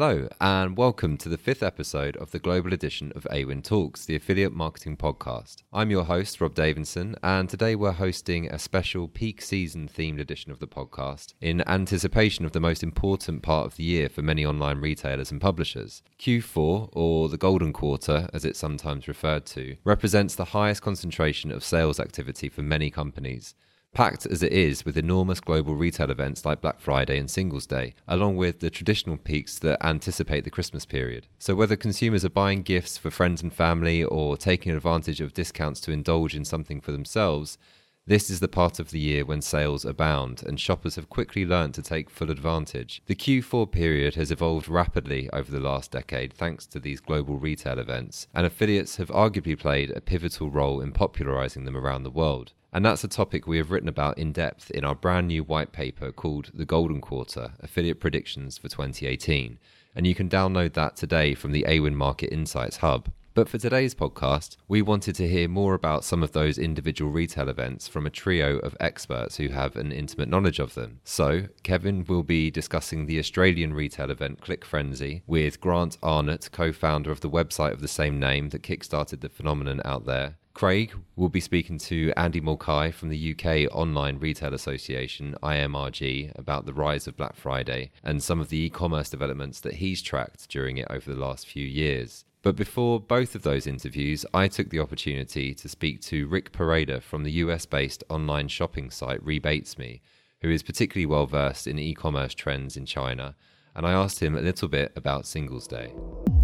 Hello, and welcome to the fifth episode of the global edition of Awin Talks, the affiliate marketing podcast. I'm your host, Rob Davidson, and today we're hosting a special peak season themed edition of the podcast in anticipation of the most important part of the year for many online retailers and publishers. Q4, or the Golden Quarter, as it's sometimes referred to, represents the highest concentration of sales activity for many companies. Packed as it is with enormous global retail events like Black Friday and Singles Day, along with the traditional peaks that anticipate the Christmas period. So whether consumers are buying gifts for friends and family or taking advantage of discounts to indulge in something for themselves, this is the part of the year when sales abound and shoppers have quickly learned to take full advantage. The Q4 period has evolved rapidly over the last decade thanks to these global retail events, and affiliates have arguably played a pivotal role in popularizing them around the world. And that's a topic we have written about in depth in our brand new white paper called The Golden Quarter, Affiliate Predictions for 2018. And you can download that today from the Awin Market Insights Hub. But for today's podcast, we wanted to hear more about some of those individual retail events from a trio of experts who have an intimate knowledge of them. So, Kevin will be discussing the Australian retail event Click Frenzy with Grant Arnott, co-founder of the website of the same name that kickstarted the phenomenon out there. Craig will be speaking to Andy Mulcahy from the UK Online Retail Association, IMRG, about the rise of Black Friday and some of the e-commerce developments that he's tracked during it over the last few years. But before both of those interviews, I took the opportunity to speak to Rick Pareda from the US-based online shopping site RebatesMe, who is particularly well versed in e-commerce trends in China, and I asked him a little bit about Singles Day.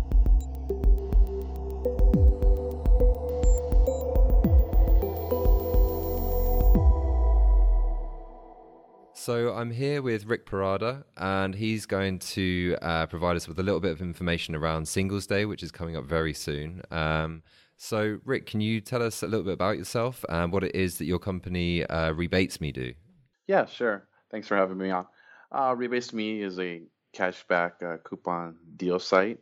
So I'm here with Rick Pareda, and he's going to provide us with a little bit of information around Singles Day, which is coming up very soon. So Rick, can you tell us a little bit about yourself and what it is that your company RebatesMe do? Yeah, sure. Thanks for having me on. RebatesMe is a cashback coupon deal site.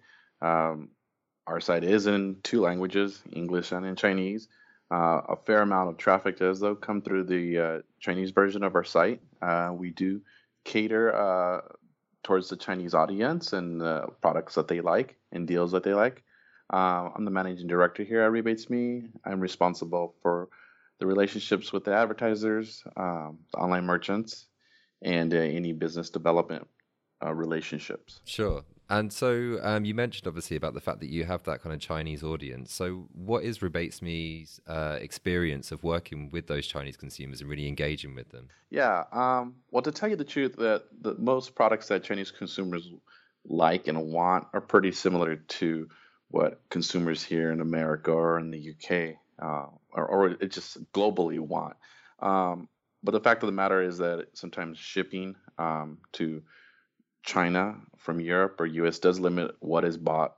Our site is in two languages, English and in Chinese. A fair amount of traffic does, though, come through the Chinese version of our site. We do cater towards the Chinese audience and products that they like and deals that they like. I'm the managing director here at RebatesMe. I'm responsible for the relationships with the advertisers, the online merchants, and any business development relationships. Sure. And so you mentioned obviously about the fact that you have that kind of Chinese audience. So what is RebatesMe's experience of working with those Chinese consumers and really engaging with them? Yeah. Well, to tell you the truth, that the most products that Chinese consumers like and want are pretty similar to what consumers here in America or in the UK or it just globally want. But the fact of the matter is that sometimes shipping to China from Europe or US does limit what is bought.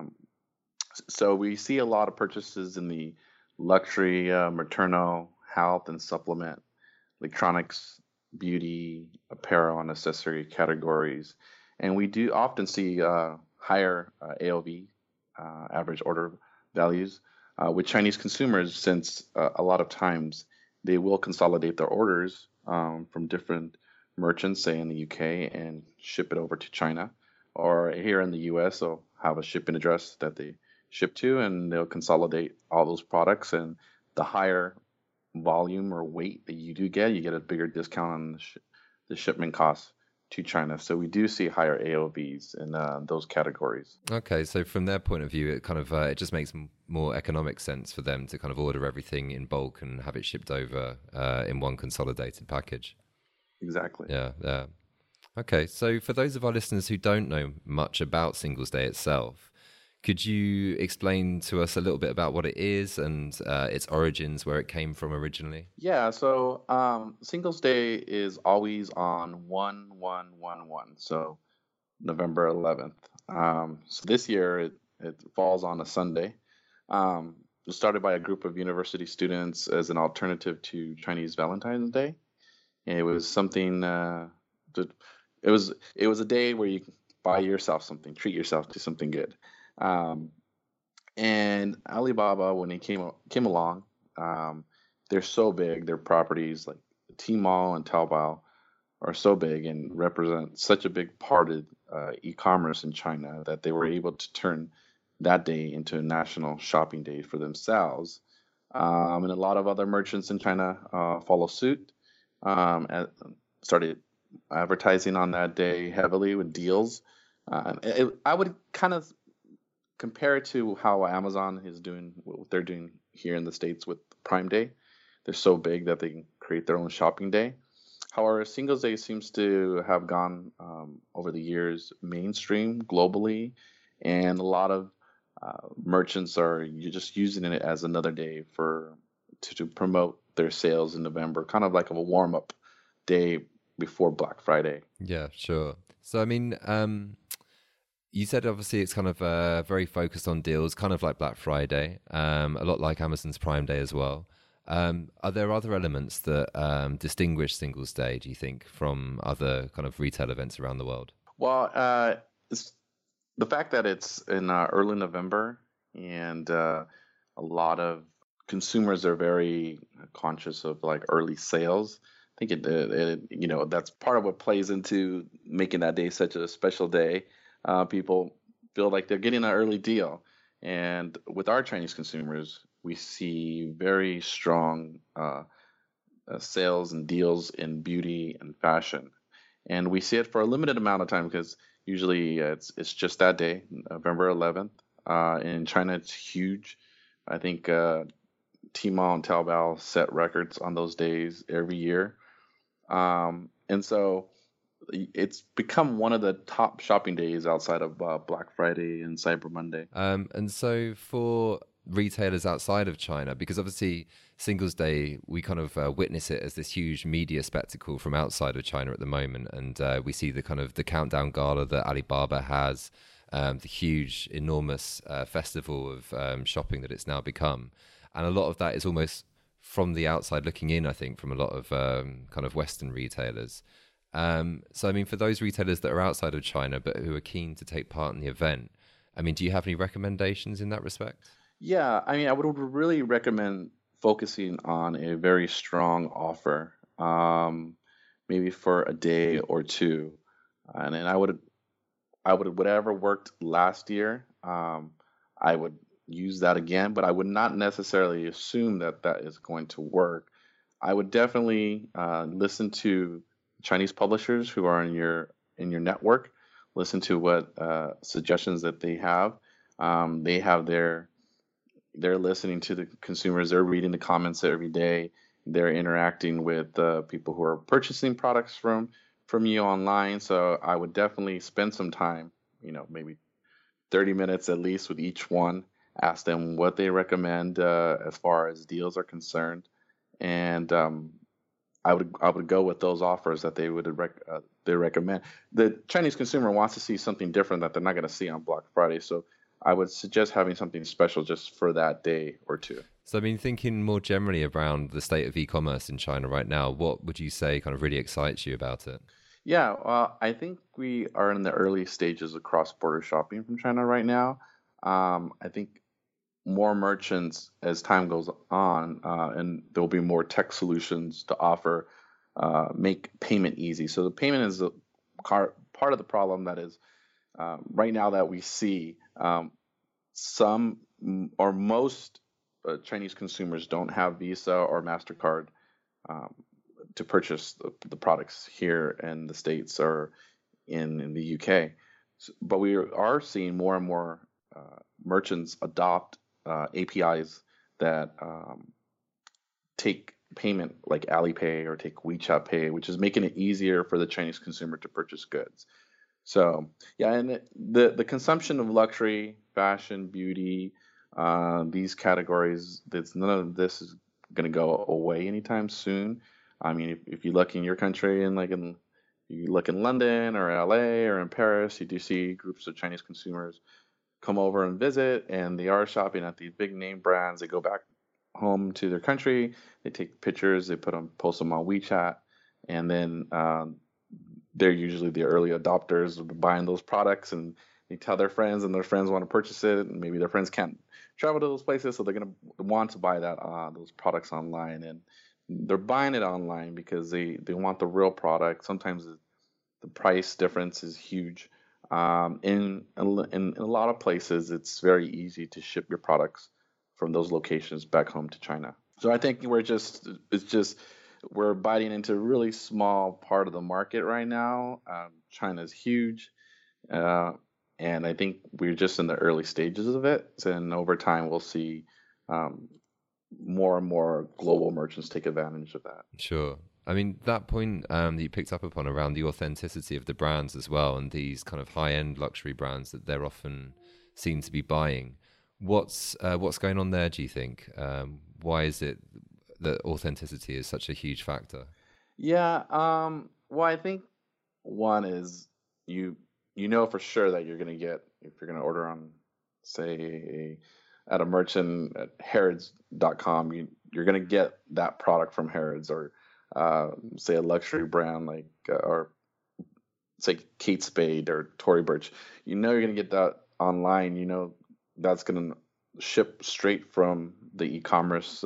So we see a lot of purchases in the luxury, maternal, health and supplement, electronics, beauty, apparel, and accessory categories. And we do often see higher AOV, average order values, with Chinese consumers, since a lot of times they will consolidate their orders from different merchants, say in the UK, and ship it over to China, or here in the US, they'll have a shipping address that they ship to, and they'll consolidate all those products. And the higher volume or weight that you do get, you get a bigger discount on the shipment costs to China. So we do see higher AOVs in those categories. Okay, so from their point of view, it kind of it just makes more economic sense for them to kind of order everything in bulk and have it shipped over in one consolidated package. Exactly. Yeah. Okay, so for those of our listeners who don't know much about Singles Day itself, could you explain to us a little bit about what it is and its origins, where it came from originally? Yeah, so Singles Day is always on 1/1/1/1, so November 11th. So this year it falls on a Sunday. It was started by a group of university students as an alternative to Chinese Valentine's Day. It was something it was a day where you can buy yourself something, treat yourself to something good. And Alibaba, when they came along, they're so big, their properties like Tmall and Taobao are so big and represent such a big part of e-commerce in China that they were able to turn that day into a national shopping day for themselves. And a lot of other merchants in China follow suit, and started advertising on that day heavily with deals. I would kind of compare it to how Amazon is doing what they're doing here in the States with Prime Day. They're so big that they can create their own shopping day. However, Singles Day seems to have gone over the years mainstream globally, and a lot of merchants are just using it as another day to promote their sales in November, kind of like a warm up day before Black Friday. Yeah, sure. So, I mean, you said obviously it's kind of very focused on deals, kind of like Black Friday, a lot like Amazon's Prime Day as well. Are there other elements that distinguish Singles Day, do you think, from other kind of retail events around the world? Well, it's the fact that it's in early November, and a lot of consumers are very conscious of like early sales. I think that's part of what plays into making that day such a special day. People feel like they're getting an early deal, and with our Chinese consumers, we see very strong sales and deals in beauty and fashion, and we see it for a limited amount of time because usually it's just that day, November 11th. In China, it's huge. I think Tmall and Taobao set records on those days every year, and so it's become one of the top shopping days outside of Black Friday and Cyber Monday. And so for retailers outside of China, because obviously Singles Day, we kind of witness it as this huge media spectacle from outside of China at the moment, and we see the kind of the countdown gala that Alibaba has, the huge, enormous festival of shopping that it's now become, and a lot of that is almost from the outside looking in, I think, from a lot of kind of Western retailers. So, I mean, for those retailers that are outside of China but who are keen to take part in the event, I mean, do you have any recommendations in that respect? Yeah, I mean, I would really recommend focusing on a very strong offer, maybe for a day or two, and then I would whatever worked last year, I would use that again, but I would not necessarily assume that that is going to work. I would definitely listen to Chinese publishers who are in your network. Listen to what suggestions that they have. They have they're listening to the consumers. They're reading the comments every day. They're interacting with people who are purchasing products from you online. So I would definitely spend some time, maybe 30 minutes at least with each one. Ask them what they recommend as far as deals are concerned, and I would go with those offers that they recommend. The Chinese consumer wants to see something different that they're not going to see on Black Friday, so I would suggest having something special just for that day or two. So, I mean, thinking more generally around the state of e-commerce in China right now, what would you say kind of really excites you about it? Yeah, I think we are in the early stages of cross-border shopping from China right now. I think more merchants as time goes on, and there will be more tech solutions to offer, make payment easy. So the payment is a part of the problem that is right now that we see. Some or most Chinese consumers don't have Visa or MasterCard um, to purchase the products here in the States or in the UK. But we are seeing more and more merchants adopt APIs that take payment like Alipay or take WeChat Pay, which is making it easier for the Chinese consumer to purchase goods. So yeah, and the consumption of luxury, fashion, beauty, these categories, that's none of this is going to go away anytime soon. I mean, if you look in your country and you look in London or LA or in Paris, you do see groups of Chinese consumers come over and visit, and they are shopping at these big name brands. They go back home to their country, they take pictures, they post them on WeChat, and then they're usually the early adopters of buying those products, and they tell their friends, and their friends want to purchase it, and maybe their friends can't travel to those places, so they're gonna want to buy those products online, and they're buying it online because they want the real product. Sometimes the price difference is huge. In a lot of places, it's very easy to ship your products from those locations back home to China. So I think we're biting into a really small part of the market right now. China's huge, uh, and I think we're just in the early stages of it. And over time, we'll see um, more and more global merchants take advantage of that. Sure. I mean, that point that you picked up upon around the authenticity of the brands as well, and these kind of high-end luxury brands that they're often seen to be buying. What's going on there, do you think? Why is it that authenticity is such a huge factor? Yeah, well, I think one is you you know for sure that you're gonna get if you're gonna order on, say, at a merchant at Harrods.com, you're gonna get that product from Harrods or say a luxury brand like or say Kate Spade or Tory Burch. You know you're gonna get that online. You know that's gonna ship straight from the e-commerce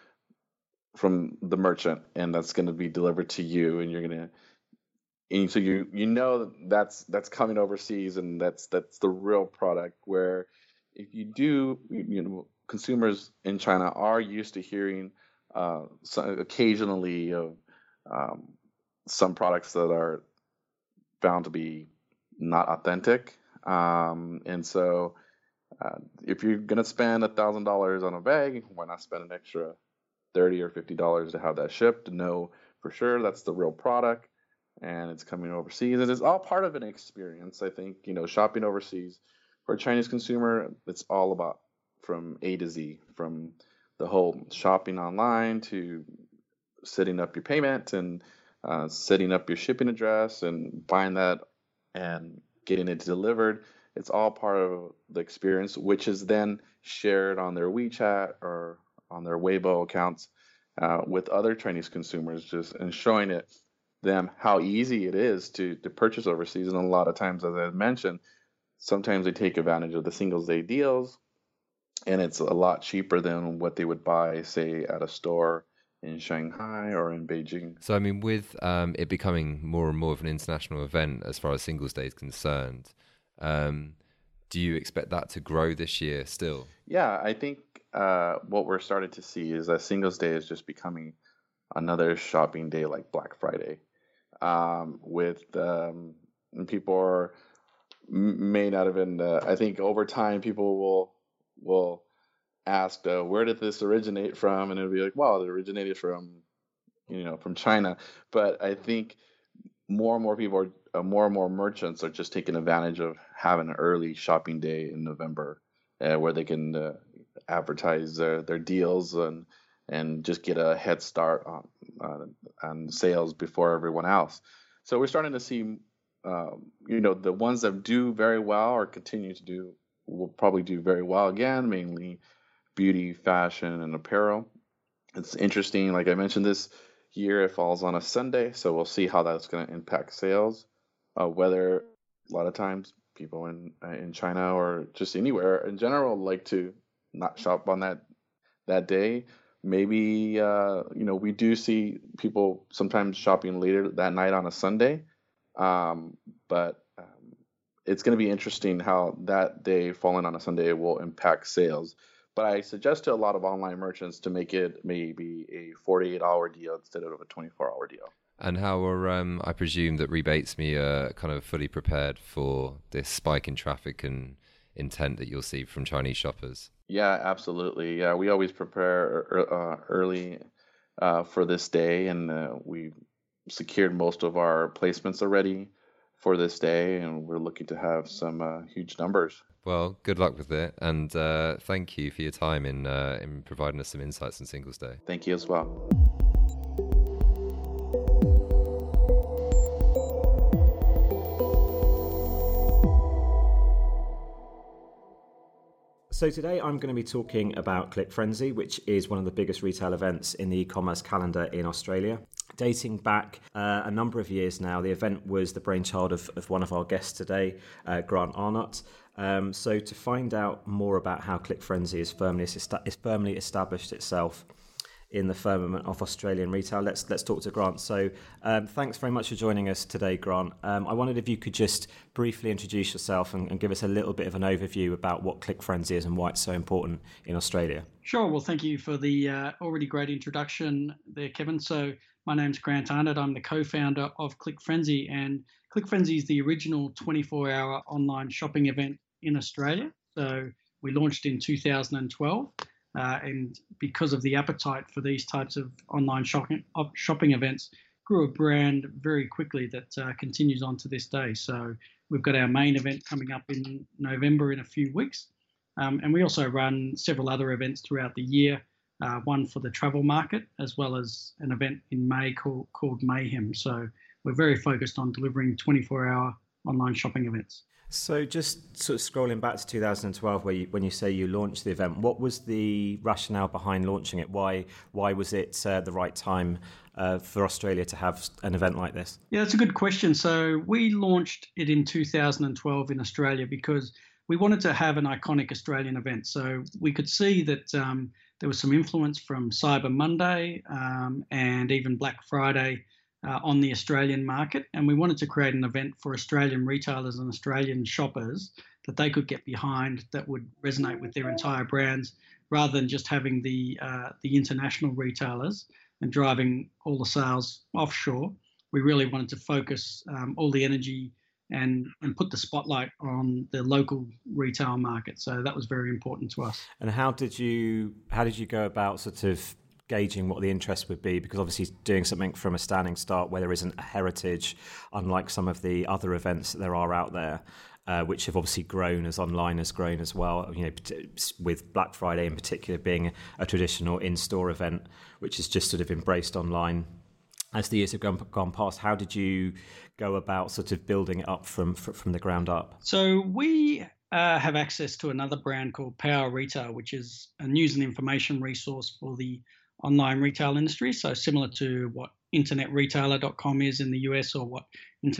from the merchant, and that's gonna be delivered to you, and you're gonna and so you know that's coming overseas, and that's the real product. Where if you do, consumers in China are used to hearing occasionally of um, some products that are found to be not authentic, and so if you're gonna spend $1,000 on a bag, why not spend an extra 30 or $50 to have that shipped to know for sure that's the real product and it's coming overseas. And it's all part of an experience. I think, shopping overseas for a Chinese consumer, it's all about from A to Z, from the whole shopping online to setting up your payment and setting up your shipping address and buying that and getting it delivered. It's all part of the experience, which is then shared on their WeChat or on their Weibo accounts with other Chinese consumers, just and showing them how easy it is to purchase overseas. And a lot of times, as I mentioned, sometimes they take advantage of the Singles Day deals, and it's a lot cheaper than what they would buy, say, at a store in Shanghai or in Beijing. So, I mean, with it becoming more and more of an international event as far as Singles Day is concerned, um, do you expect that to grow this year still? Yeah, I think what we're starting to see is that Singles Day is just becoming another shopping day like Black Friday. With people are may not have been. I think over time people will ask, where did this originate from, and it'll be like, well, it originated from China. But I think more and more people more and more merchants are just taking advantage of having an early shopping day in November, where they can advertise their deals and just get a head start on sales before everyone else. So we're starting to see, the ones that do very well or continue to do will probably do very well again, mainly beauty, fashion, and apparel. It's interesting, like I mentioned, this year it falls on a Sunday, so we'll see how that's going to impact sales. Whether a lot of times people in China or just anywhere in general like to not shop on that day. Maybe we do see people sometimes shopping later that night on a Sunday, but it's going to be interesting how that day falling on a Sunday will impact sales. But I suggest to a lot of online merchants to make it maybe a 48-hour deal instead of a 24-hour deal. And how are, I presume that Rebates Me are kind of fully prepared for this spike in traffic and intent that you'll see from Chinese shoppers? Yeah, absolutely. Yeah, we always prepare early for this day, and we secured most of our placements already for this day, and we're looking to have some huge numbers. Well, good luck with it, and thank you for your time in providing us some insights on Singles Day. Thank you as well. So today I'm going to be talking about Click Frenzy, which is one of the biggest retail events in the e-commerce calendar in Australia. Dating back a number of years now, the event was the brainchild of one of our guests today, Grant Arnott. So to find out more about how Click Frenzy has firmly established itself in the firmament of Australian retail. Let's talk to Grant. So thanks very much for joining us today, Grant. I wondered if you could just briefly introduce yourself and give us a little bit of an overview about what Click Frenzy is and why it's so important in Australia. Sure. Well, thank you for the already great introduction there, Kevin. So my name's Grant Arnott. I'm the co-founder of Click Frenzy, and Click Frenzy is the original 24-hour online shopping event in Australia. So we launched in 2012, and because of the appetite for these types of online shopping events, grew a brand very quickly that continues on to this day. So we've got our main event coming up in November in a few weeks, and we also run several other events throughout the year. One for the travel market, as well as an event in May called Mayhem. So we're very focused on delivering 24-hour online shopping events. So just sort of scrolling back to 2012, when you say you launched the event, what was the rationale behind launching it? Why was it the right time for Australia to have an event like this? Yeah, that's a good question. So we launched it in 2012 in Australia because we wanted to have an iconic Australian event. So we could see that there was some influence from Cyber Monday and even Black Friday on the Australian market. And we wanted to create an event for Australian retailers and Australian shoppers that they could get behind, that would resonate with their entire brands, rather than just having the international retailers and driving all the sales offshore. We really wanted to focus all the energy and put the spotlight on the local retail market. So that was very important to us. And how did you go about sort of gauging what the interest would be? Because obviously doing something from a standing start where there isn't a heritage, unlike some of the other events that there are out there, which have obviously grown as online has grown as well, you know, with Black Friday in particular being a traditional in-store event, which is just sort of embraced online. As the years have gone past, how did you go about sort of building it up from the ground up? So we have access to another brand called Power Retail, which is a news and information resource for the online retail industry. So similar to what internetretailer.com is in the US or what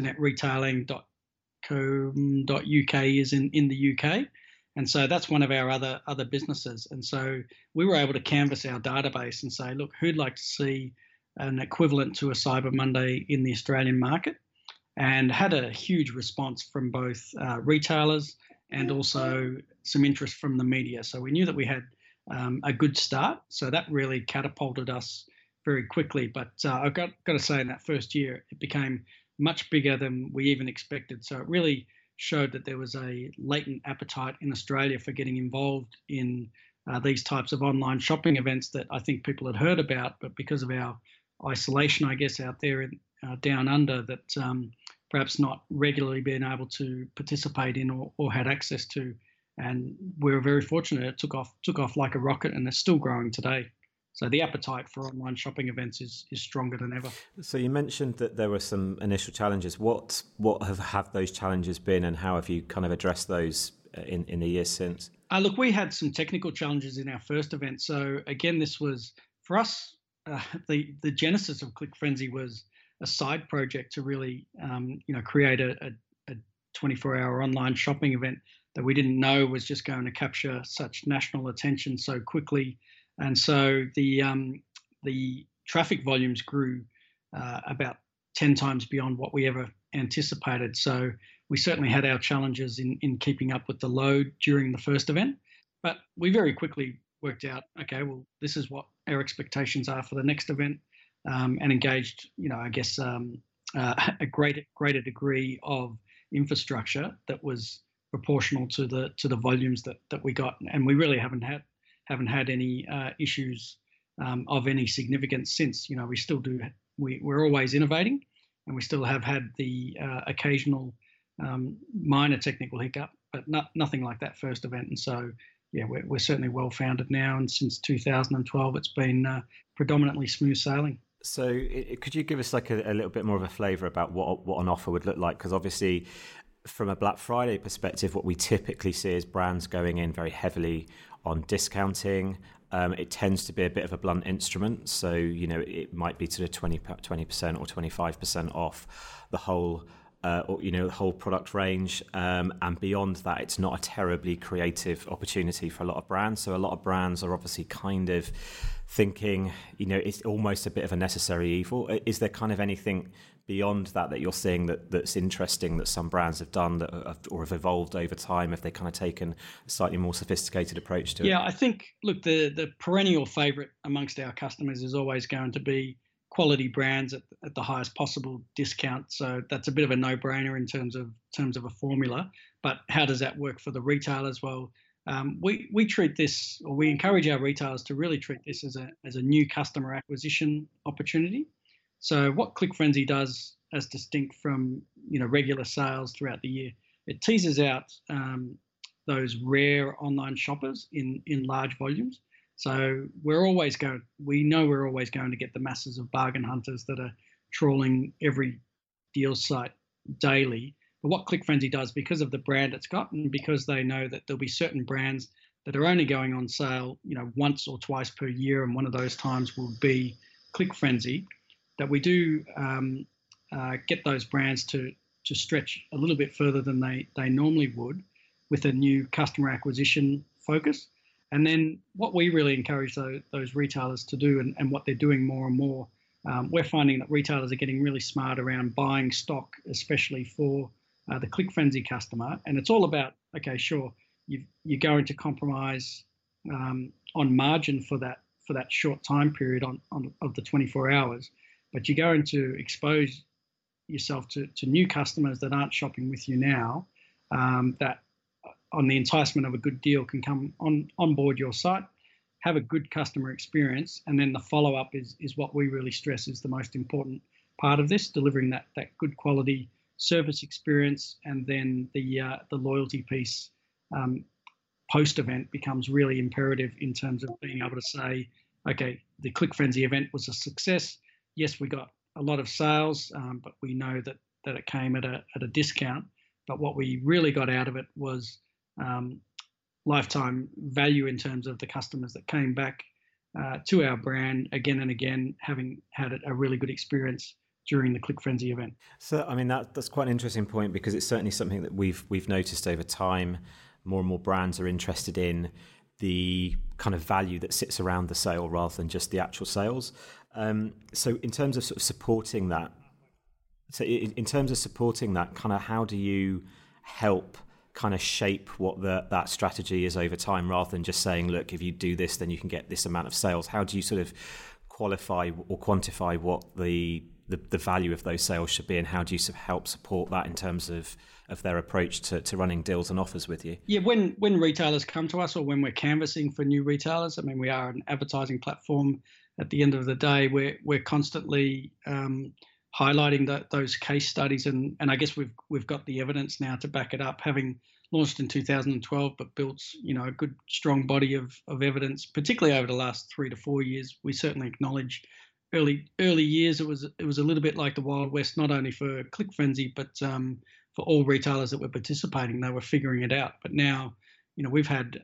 internetretailing.co.uk is in the UK. And so that's one of our other businesses. And so we were able to canvass our database and say, look, who'd like to see an equivalent to a Cyber Monday in the Australian market, and had a huge response from both retailers and also some interest from the media. So we knew that we had a good start. So that really catapulted us very quickly. But I've got to say, in that first year, it became much bigger than we even expected. So it really showed that there was a latent appetite in Australia for getting involved in these types of online shopping events that I think people had heard about, but because of our isolation, I guess, out there down under, that perhaps not regularly being able to participate in or had access to. And we were very fortunate. It took off like a rocket, and it's still growing today. So the appetite for online shopping events is stronger than ever. So you mentioned that there were some initial challenges. What have those challenges been, and how have you kind of addressed those in the years since? Look, we had some technical challenges in our first event. So again, this was, for us, the genesis of Click Frenzy was a side project to really create a 24-hour online shopping event that we didn't know was just going to capture such national attention so quickly. And so the traffic volumes grew about 10 times beyond what we ever anticipated. So we certainly had our challenges in keeping up with the load during the first event, but we very quickly worked out, okay, well, this is what our expectations are for the next event, and engaged, a greater degree of infrastructure that was proportional to the volumes that we got. And we really haven't had any issues of any significance since. You know, we still do. We're always innovating, and we still have had the occasional minor technical hiccup, but nothing like that first event. And so, yeah, we're certainly well founded now, and since 2012, it's been predominantly smooth sailing. So, could you give us like a little bit more of a flavour about what an offer would look like? Because obviously, from a Black Friday perspective, what we typically see is brands going in very heavily on discounting. It tends to be a bit of a blunt instrument. So, you know, it might be to the 20% or 25% off the whole or, you know, the whole product range. And beyond that, it's not a terribly creative opportunity for a lot of brands. So a lot of brands are obviously kind of thinking, you know, it's almost a bit of a necessary evil. Is there kind of anything beyond that you're seeing that's interesting that some brands have done or have evolved over time? Have they kind of taken a slightly more sophisticated approach to it? Yeah, I think, look, the perennial favourite amongst our customers is always going to be quality brands at the highest possible discount. So that's a bit of a no-brainer in terms of a formula. But how does that work for the retailers? Well, we treat this, or we encourage our retailers to really treat this as a new customer acquisition opportunity. So what ClickFrenzy does, as distinct from, you know, regular sales throughout the year, it teases out those rare online shoppers in large volumes. So we know we're always going to get the masses of bargain hunters that are trawling every deal site daily. But what ClickFrenzy does, because of the brand it's got, and because they know that there'll be certain brands that are only going on sale, you know, once or twice per year, and one of those times will be ClickFrenzy, that we do get those brands to stretch a little bit further than they normally would with a new customer acquisition focus. And then what we really encourage those retailers to do, and what they're doing more and more, we're finding that retailers are getting really smart around buying stock, especially for the ClickFrenzy customer. And it's all about, okay, sure, you're going to compromise on margin for that short time period of the 24 hours, but you're going to expose yourself to new customers that aren't shopping with you now, that on the enticement of a good deal can come on board your site, have a good customer experience, and then the follow-up is what we really stress is the most important part of this, delivering that good quality service experience. And then the loyalty piece post-event becomes really imperative in terms of being able to say, okay, the ClickFrenzy event was a success. Yes, we got a lot of sales, but we know that it came at a discount. But what we really got out of it was lifetime value in terms of the customers that came back to our brand again and again, having had a really good experience during the ClickFrenzy event. So, I mean, that's quite an interesting point, because it's certainly something that we've noticed over time. More and more brands are interested in the kind of value that sits around the sale rather than just the actual sales. So in terms of sort of supporting that, kind of how do you help kind of shape what that strategy is over time, rather than just saying, look, if you do this, then you can get this amount of sales? How do you sort of qualify or quantify what the value of those sales should be, and how do you sort of help support that in terms of their approach to running deals and offers with you? Yeah, when retailers come to us, or when we're canvassing for new retailers, I mean, we are an advertising platform. At the end of the day, we're constantly highlighting those case studies, and I guess we've got the evidence now to back it up, having launched in 2012, but built, you know, a good strong body of evidence, particularly over the last 3 to 4 years. We certainly acknowledge early years it was a little bit like the Wild West, not only for ClickFrenzy, but for all retailers that were participating. They were figuring it out. But now, you know, we've had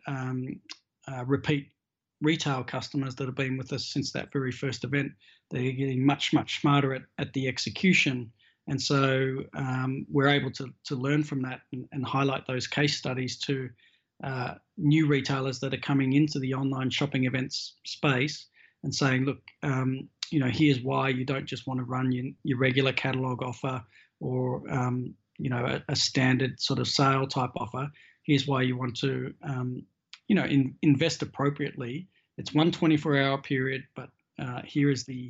repeat retail customers that have been with us since that very first event. They're getting much smarter at the execution, and so we're able to learn from that and highlight those case studies to new retailers that are coming into the online shopping events space and saying, look, you know, here's why you don't just want to run your regular catalog offer or you know, a standard sort of sale type offer. Here's why you want to you know, invest appropriately. It's 1 24-hour period, but here is the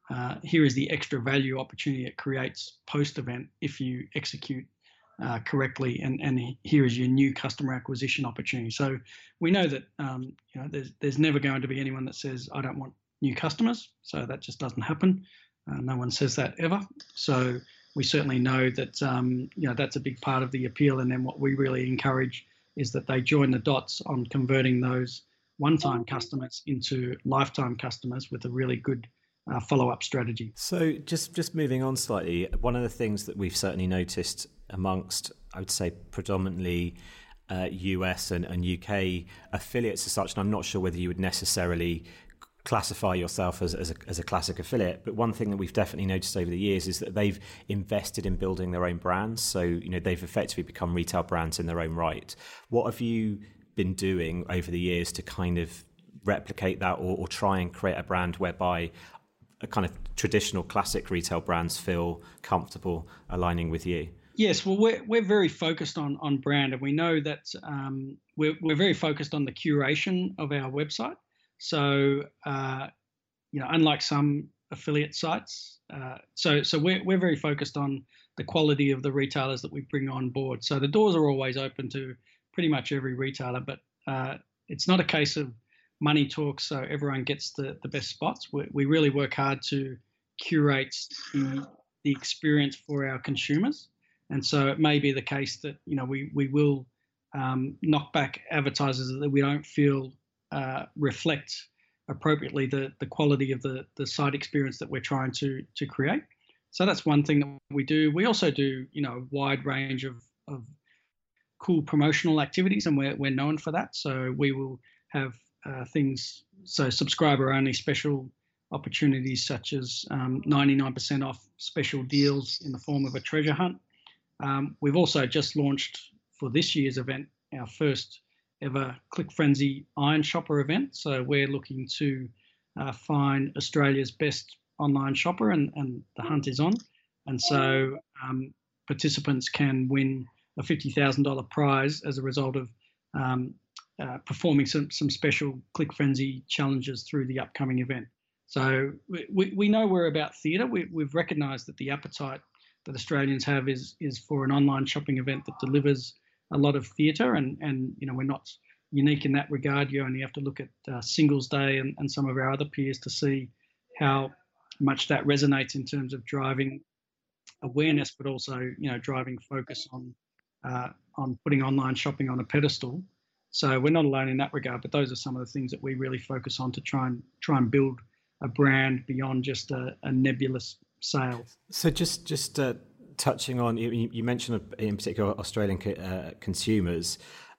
extra value opportunity it creates post-event if you execute correctly, and here is your new customer acquisition opportunity. So we know that you know, there's never going to be anyone that says, I don't want new customers. So that just doesn't happen. No one says that ever. So we certainly know that you know, that's a big part of the appeal. And then what we really encourage is that they join the dots on converting those one-time customers into lifetime customers with a really good follow-up strategy. So just moving on slightly, one of the things that we've certainly noticed amongst, I would say, predominantly US and UK affiliates as such, and I'm not sure whether you would necessarily classify yourself as a classic affiliate, but one thing that we've definitely noticed over the years is that they've invested in building their own brands. So, they've effectively become retail brands in their own right. What have you been doing over the years to kind of replicate that or try and create a brand whereby a kind of traditional classic retail brands feel comfortable aligning with you? Yes, well, we're very focused on brand, and we know that we're very focused on the curation of our website. So, unlike some affiliate sites, so we're very focused on the quality of the retailers that we bring on board. So the doors are always open to pretty much every retailer, but it's not a case of money talks, so everyone gets the best spots. We really work hard to curate the experience for our consumers. And so it may be the case that, we will knock back advertisers that we don't feel reflect appropriately the quality of the site experience that we're trying to create. So that's one thing that we do. We also do, a wide range of cool promotional activities, and we're known for that. So we will have things, so subscriber-only special opportunities such as 99% off special deals in the form of a treasure hunt. We've also just launched for this year's event our first ever Click Frenzy Iron Shopper event. So we're looking to find Australia's best online shopper, and the hunt is on. And so participants can win a $50,000 prize as a result of performing some special Click Frenzy challenges through the upcoming event. So we know we're about theatre. We've recognised that the appetite that Australians have is for an online shopping event that delivers a lot of theatre, and we're not unique in that regard. You only have to look at Singles Day and some of our other peers to see how much that resonates in terms of driving awareness, but also driving focus on putting online shopping on a pedestal. So we're not alone in that regard, but those are some of the things that we really focus on to try and build a brand beyond just a nebulous sale. So just touching on, you mentioned in particular Australian consumers.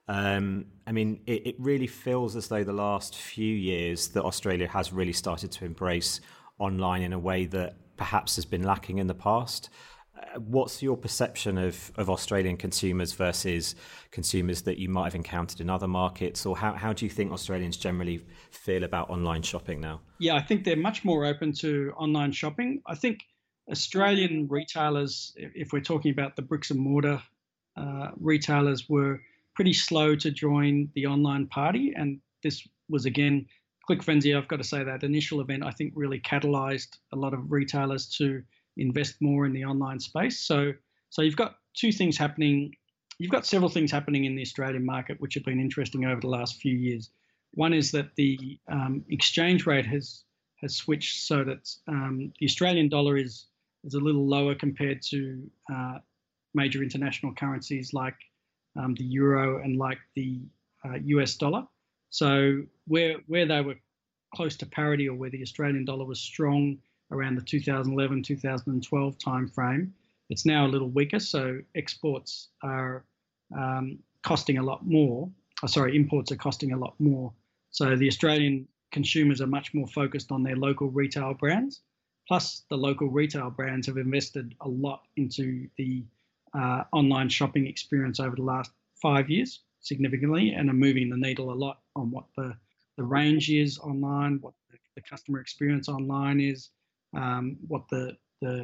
It really feels as though the last few years that Australia has really started to embrace online in a way that perhaps has been lacking in the past. What's your perception of Australian consumers versus consumers that you might have encountered in other markets, or how do you think Australians generally feel about online shopping now? Yeah, I think they're much more open to online shopping. I think Australian retailers, if we're talking about the bricks and mortar retailers, were pretty slow to join the online party. And this was, again, Click Frenzy, I've got to say that initial event, I think, really catalysed a lot of retailers to invest more in the online space. So you've got two things happening. You've got several things happening in the Australian market which have been interesting over the last few years. One is that the exchange rate has switched so that the Australian dollar is a little lower compared to major international currencies like the euro and like the US dollar. So where they were close to parity, or where the Australian dollar was strong around the 2011, 2012 timeframe, it's now a little weaker. So exports are costing a lot more. Imports are costing a lot more. So the Australian consumers are much more focused on their local retail brands. Plus, the local retail brands have invested a lot into the online shopping experience over the last 5 years, significantly, and are moving the needle a lot on what the range is online, what the customer experience online is, what the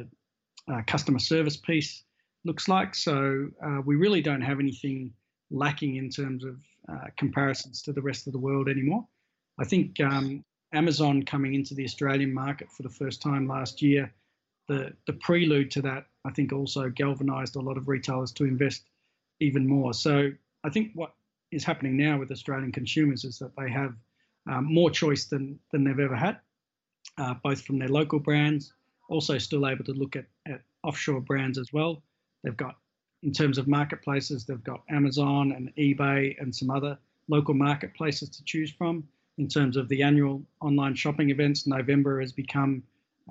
customer service piece looks like. So we really don't have anything lacking in terms of comparisons to the rest of the world anymore. I think Amazon coming into the Australian market for the first time last year, the prelude to that, I think, also galvanised a lot of retailers to invest even more. So I think what is happening now with Australian consumers is that they have more choice than they've ever had, both from their local brands, also still able to look at offshore brands as well. They've got, in terms of marketplaces, they've got Amazon and eBay and some other local marketplaces to choose from. In terms of the annual online shopping events, November has become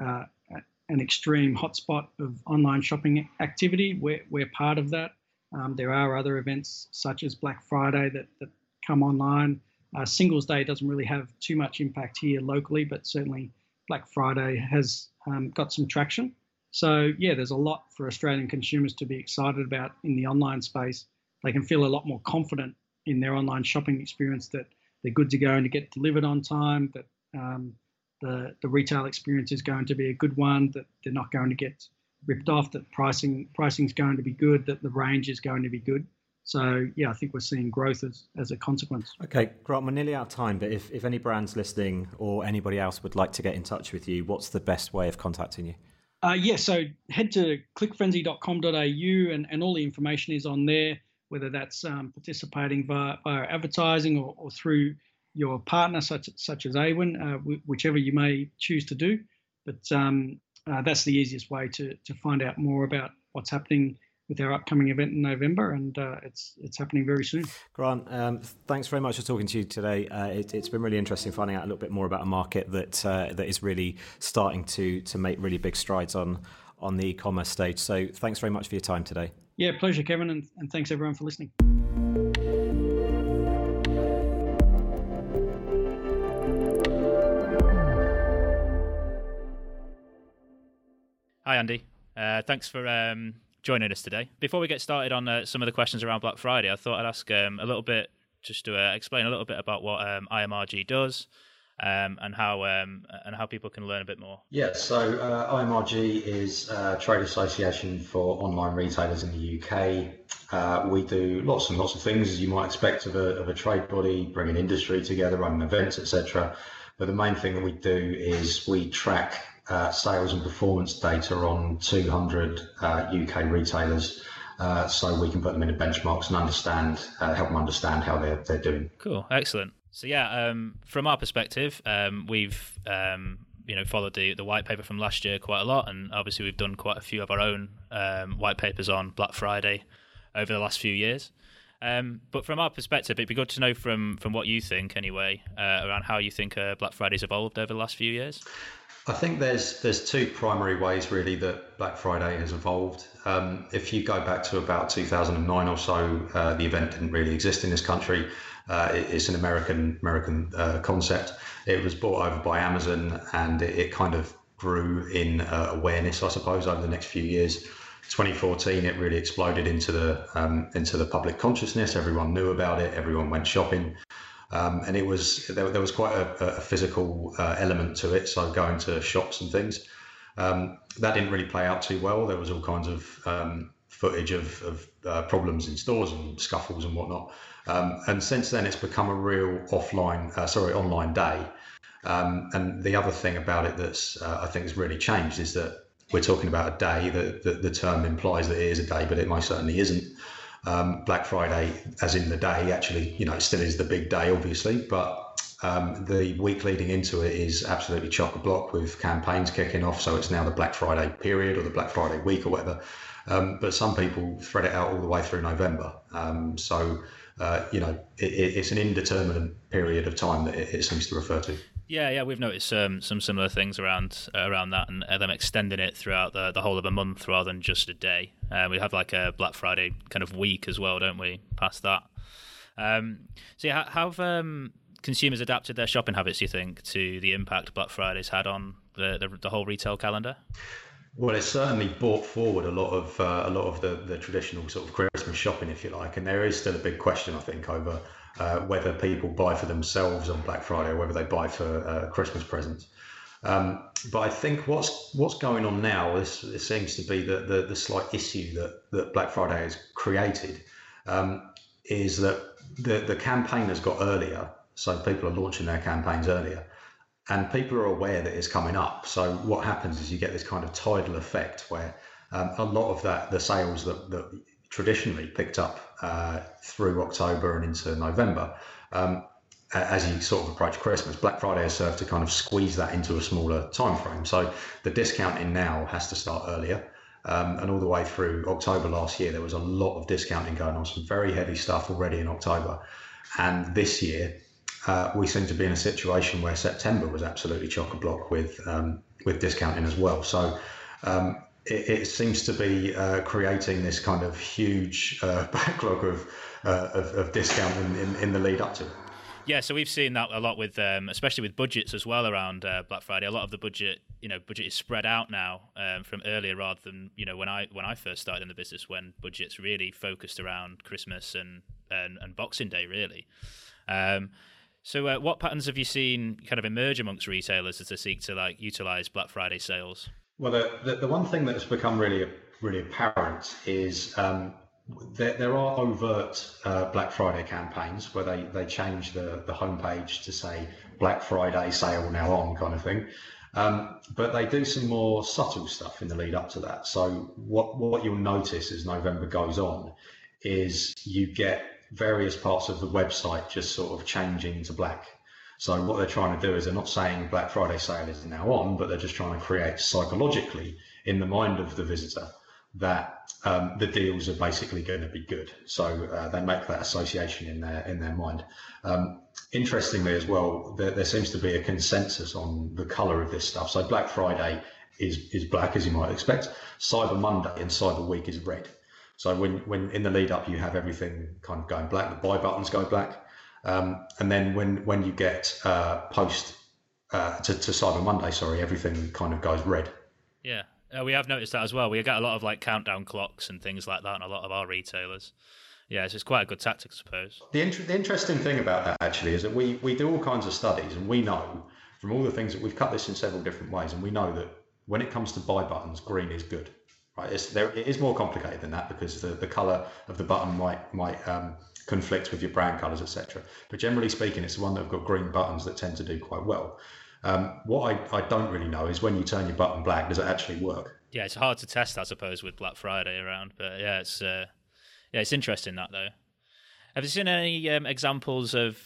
an extreme hotspot of online shopping activity. We're part of that. There are other events such as Black Friday that come online. Singles Day doesn't really have too much impact here locally, but certainly Black Friday has got some traction. So, yeah, there's a lot for Australian consumers to be excited about in the online space. They can feel a lot more confident in their online shopping experience that their goods are going to get delivered on time, that the retail experience is going to be a good one, that they're not going to get ripped off, that pricing is going to be good, that the range is going to be good. So, yeah, I think we're seeing growth as a consequence. Okay, Grant, we're nearly out of time, but if any brands listening or anybody else would like to get in touch with you, what's the best way of contacting you? So head to clickfrenzy.com.au and all the information is on there, whether that's participating via advertising or through your partner, such as Awin, whichever you may choose to do. But that's the easiest way to find out more about what's happening with our upcoming event in November, and it's happening very soon. Grant, thanks very much for talking to you today. It's been really interesting finding out a little bit more about a market that is really starting to make really big strides on the e-commerce stage. So thanks very much for your time today. Yeah, pleasure, Kevin, and thanks everyone for listening. Hi, Andy. Thanks for joining us today. Before we get started on some of the questions around Black Friday, I thought I'd ask a little bit, just to explain a little bit about what IMRG does and how people can learn a bit more. Yeah, so IMRG is a trade association for online retailers in the UK. We do lots and lots of things, as you might expect of a trade body, bringing industry together, running events, etc. But the main thing that we do is we track sales and performance data on 200 UK retailers, so we can put them into benchmarks and help them understand how they're doing. Cool, excellent. So yeah, from our perspective, we've followed the white paper from last year quite a lot, and obviously we've done quite a few of our own white papers on Black Friday over the last few years. But from our perspective, it'd be good to know from what you think anyway, around how you think Black Friday's evolved over the last few years. I think there's two primary ways really that Black Friday has evolved. If you go back to about 2009 or so, the event didn't really exist in this country. It's an American concept. It was bought over by Amazon, and it kind of grew in awareness, I suppose, over the next few years. 2014, it really exploded into the public consciousness. Everyone knew about it. Everyone went shopping. And there was quite a physical element to it, so going to shops and things. That didn't really play out too well. There was all kinds of footage of problems in stores and scuffles and whatnot. And since then, it's become a real online day. And the other thing about it that's I think has really changed is that we're talking about a day. The term implies that it is a day, but it most certainly isn't. Black Friday, as in the day, actually, it still is the big day, obviously, but the week leading into it is absolutely chock-a-block with campaigns kicking off. So it's now the Black Friday period or the Black Friday week or whatever. But some people thread it out all the way through November. It's an indeterminate period of time that it seems to refer to. Yeah, we've noticed some similar things around that, and them extending it throughout the whole of a month rather than just a day. We have like a Black Friday kind of week as well, don't we? Past that. How have consumers adapted their shopping habits, do you think, to the impact Black Friday's had on the whole retail calendar? Well, it's certainly brought forward a lot of the traditional sort of Christmas shopping, if you like, and there is still a big question, I think, over whether people buy for themselves on Black Friday or whether they buy for Christmas presents. But I think what's going on now, it seems to be the slight issue that Black Friday has created, is that the campaign has got earlier, so people are launching their campaigns earlier, and people are aware that it's coming up. So what happens is you get this kind of tidal effect where a lot of the sales that traditionally picked up through October and into November, as you sort of approach Christmas, Black Friday has served to kind of squeeze that into a smaller time frame. So the discounting now has to start earlier. And all the way through October last year, there was a lot of discounting going on, some very heavy stuff already in October. And this year, we seem to be in a situation where September was absolutely chock-a-block with discounting as well. So it seems to be creating this kind of huge backlog of discounting in the lead up to it. Yeah, so we've seen that a lot with, especially with budgets as well around Black Friday. A lot of the budget is spread out now from earlier, rather than when I first started in the business, when budgets really focused around Christmas and Boxing Day, really. So what patterns have you seen kind of emerge amongst retailers as they seek to utilize Black Friday sales? Well, the one thing that has become really apparent is there are overt Black Friday campaigns where they change the homepage to say Black Friday sale now on kind of thing. But they do some more subtle stuff in the lead up to that. So what you'll notice as November goes on is you get various parts of the website just sort of changing to black. So what they're trying to do is they're not saying Black Friday sale is now on, but they're just trying to create psychologically in the mind of the visitor that the deals are basically going to be good. So they make that association in their mind. Interestingly as well, there seems to be a consensus on the colour of this stuff. So Black Friday is black, as you might expect. Cyber Monday and Cyber Week is red. So when in the lead up you have everything kind of going black, the buy buttons go black, and then when you get post to Cyber Monday, everything kind of goes red. Yeah. We have noticed that as well. We get a lot of countdown clocks and things like that in a lot of our retailers. Yeah, so it's quite a good tactic, I suppose. The interesting thing about that actually is that we do all kinds of studies, and we know from all the things that we've cut this in several different ways, and we know that when it comes to buy buttons, green is good. Right? It is more complicated than that because the colour of the button might conflict with your brand colours, etc. But generally speaking, it's the one that have got green buttons that tend to do quite well. What I don't really know is when you turn your button black, does it actually work? Yeah, it's hard to test, I suppose, with Black Friday around. But yeah, it's interesting that though. Have you seen any examples of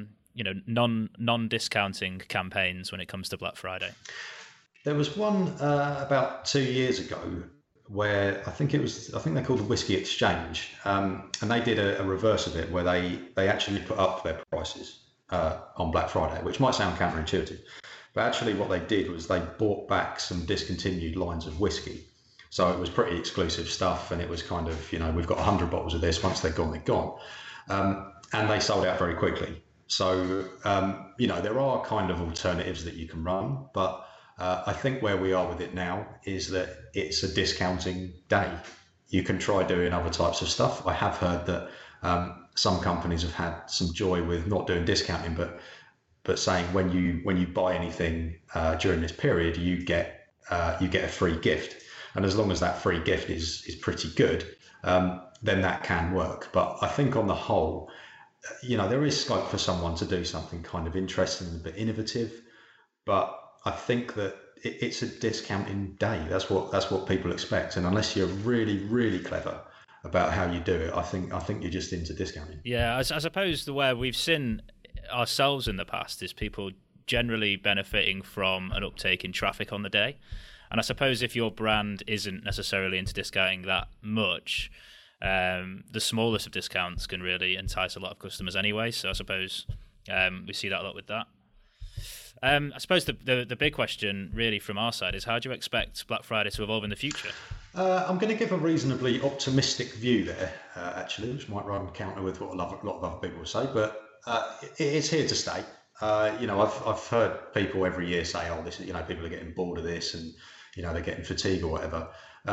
non-discounting campaigns when it comes to Black Friday? There was one about 2 years ago where I think they're called the Whiskey Exchange, and they did a reverse of it where they actually put up their prices on Black Friday, which might sound counterintuitive. But actually what they did was they bought back some discontinued lines of whiskey. So it was pretty exclusive stuff, and it was kind of, we've got 100 bottles of this. Once they're gone, they're gone. And they sold out very quickly. So, there are kind of alternatives that you can run. But I think where we are with it now is that it's a discounting day. You can try doing other types of stuff. I have heard that some companies have had some joy with not doing discounting, but saying when you buy anything during this period, you get a free gift, and as long as that free gift is pretty good, then that can work. But I think on the whole, there is scope for someone to do something kind of interesting and a bit innovative. But I think that it's a discounting day. That's what people expect, and unless you're really, really clever about how you do it, I think you're just into discounting. Yeah, I suppose the way we've seen ourselves in the past is people generally benefiting from an uptake in traffic on the day. And I suppose if your brand isn't necessarily into discounting that much, the smallest of discounts can really entice a lot of customers anyway. So I suppose we see that a lot with that. I suppose the big question really from our side is, how do you expect Black Friday to evolve in the future? I'm going to give a reasonably optimistic view there, actually, which might run counter with what a lot of other people will say, but it's here to stay. I've heard people every year say, "Oh, this is," people are getting bored of this, and they're getting fatigue or whatever.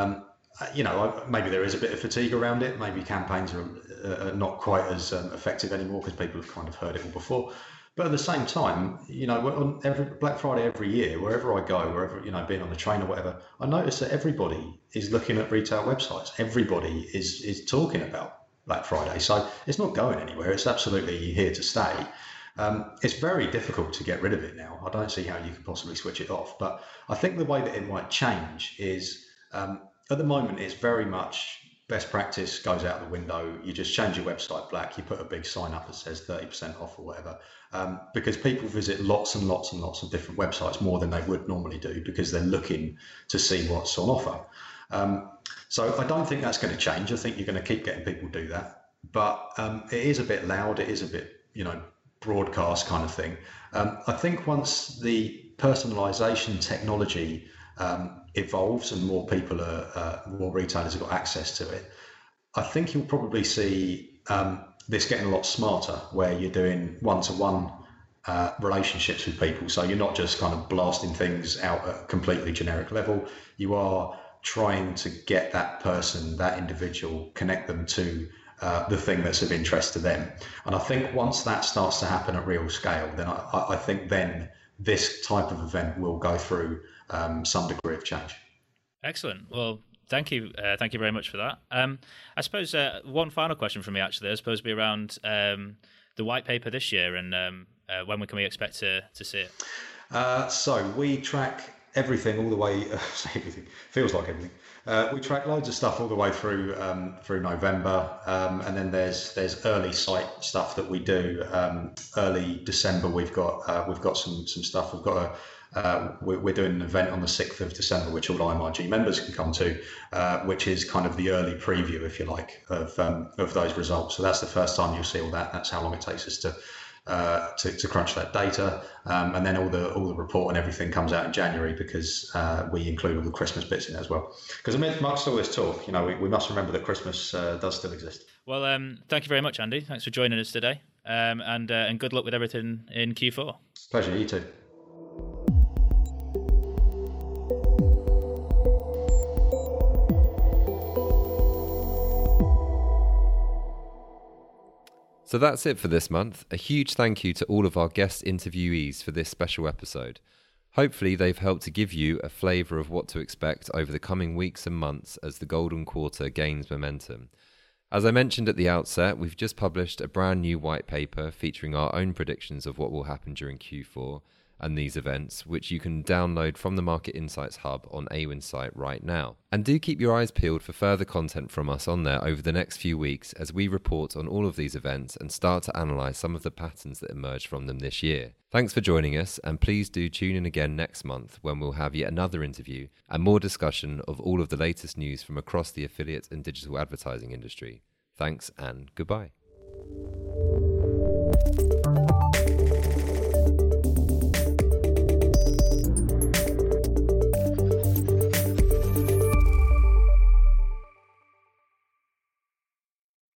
Maybe there is a bit of fatigue around it. Maybe campaigns are not quite as effective anymore because people have kind of heard it all before. But at the same time, on every Black Friday every year, wherever I go, wherever, being on the train or whatever, I notice that everybody is looking at retail websites. Everybody is talking about Black Friday. So it's not going anywhere. It's absolutely here to stay. It's very difficult to get rid of it now. I don't see how you can possibly switch it off. But I think the way that it might change is, at the moment, it's very much best practice goes out the window. You just change your website black. You put a big sign up that says 30% off or whatever, because people visit lots and lots and lots of different websites more than they would normally do because they're looking to see what's on offer. So I don't think that's going to change. I think you're going to keep getting people do that, but it is a bit loud. It is a bit, broadcast kind of thing. I think once the personalization technology evolves and more more retailers have got access to it, I think you'll probably see this getting a lot smarter, where you're doing one-to-one relationships with people. So you're not just kind of blasting things out at a completely generic level. You are trying to get that person, that individual, connect them to the thing that's of interest to them. And I think once that starts to happen at real scale, then I think then this type of event will go through some degree of change. Excellent. Well, thank you very much for that. I suppose one final question from me, actually, I suppose, be around the white paper this year, and when can we expect to see it? So we track everything all the way. Everything feels like everything. We track loads of stuff all the way through November, and then there's early site stuff that we do. Early December, we've got some stuff. We've got we're doing an event on the 6th of December, which all IMRG members can come to, which is kind of the early preview, if you like, of those results. So that's the first time you'll see all that. That's how long it takes us to crunch that data, and then all the report and everything comes out in January, because we include all the Christmas bits in it as well. Because amidst all this talk, we must remember that Christmas does still exist. Well, thank you very much, Andy. Thanks for joining us today, and good luck with everything in Q4. Pleasure, you too. So that's it for this month. A huge thank you to all of our guest interviewees for this special episode. Hopefully they've helped to give you a flavour of what to expect over the coming weeks and months as the Golden Quarter gains momentum. As I mentioned at the outset, we've just published a brand new white paper featuring our own predictions of what will happen during Q4 and these events, which you can download from the Market Insights Hub on Awin's site right now. And do keep your eyes peeled for further content from us on there over the next few weeks as we report on all of these events and start to analyse some of the patterns that emerged from them this year. Thanks for joining us, and please do tune in again next month when we'll have yet another interview and more discussion of all of the latest news from across the affiliate and digital advertising industry. Thanks and goodbye.